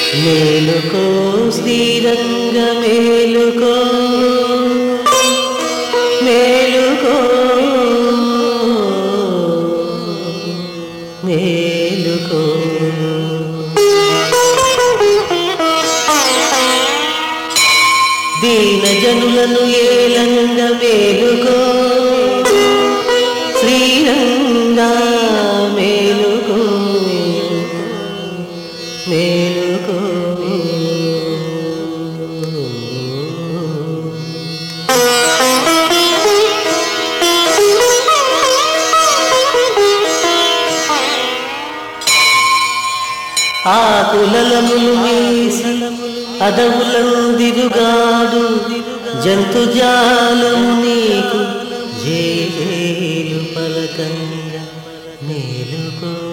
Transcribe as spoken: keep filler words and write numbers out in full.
మేలుకో శ్రీరంగ మేలుకో మేలుకో మేలుకో దీన జనులను ఏలంగ మేలుకో శ్రీరంగా మేలుకో మేలుకో ఆకులలములు వేసి అడవులందిరుగాడు జంతుజాలము నీకు జేలు పలకంగా మేలుకో